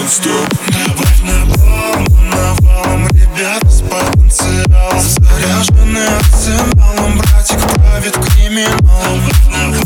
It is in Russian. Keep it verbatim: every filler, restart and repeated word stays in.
стоп. Добавь навалом, навалом, ребята с потенциалом, заряжены арсеналом, братик правит криминал.